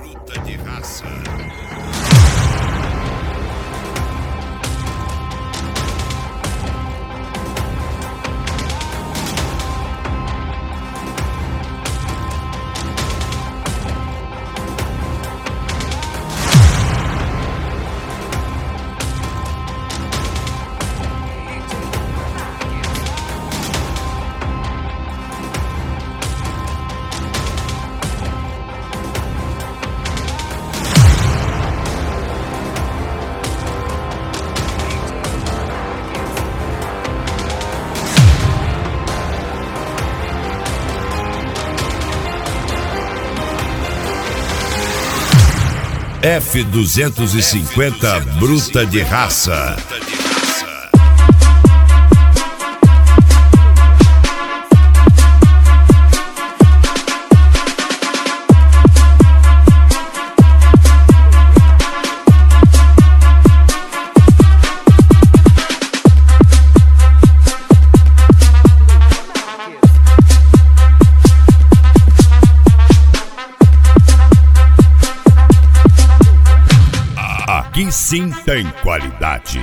Bruta de raça. F250 Bruta de raça. Aqui sim tem qualidade.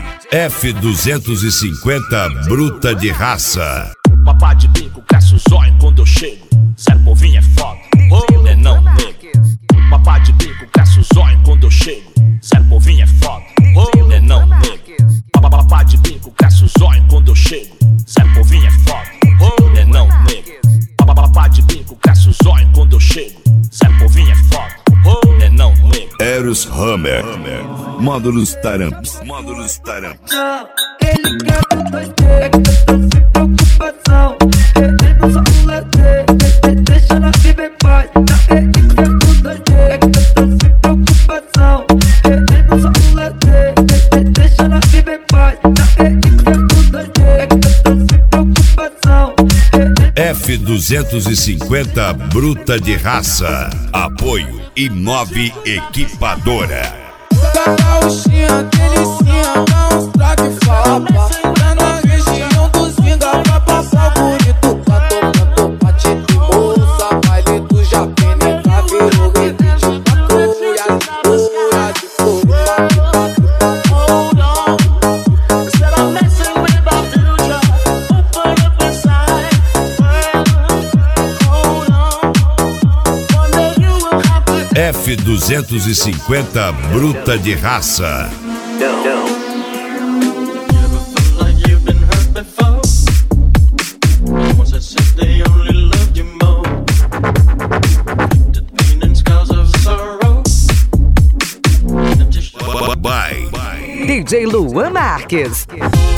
F250 Bruta de raça. Papá de bico, cresce o zóio quando eu chego. Zero povinho é foda, né não, nego. Papá de bico, cresce o zóio quando eu chego. Zero povinho é foda, né não, nego. Papá de bico, cresce o zóio quando eu chego. Zero povinho é foda, né não, nego. Papá de bico, cresce o zóio quando eu chego. Zero povinho é foda, né não, nego. Eros Hammer, módulos taramps. Ele quer tudo doideira, que eu tô sem preocupação. Ele não só um lazer, deixa na vida em paz. Ele quer tudo doideira, que eu tô sem preocupação. Ele não só um lazer, deixa na vida em paz. Ele quer tudo doideira, que eu tô sem preocupação. F250 Bruta de raça. Apoio Imob Equipadora. Cacauxinha, delicinha, dá uns traque fapa. Tá na região dos vinga pra passar bonito. Tá tocando bate de bolsa, baile do Japene, cabelo requinte, patrulha de fogo. Hold on, said I'm messing with our future. Open up inside. Hold on, one day you will have to. F250 Bruta de raça. DJ Luan Marques.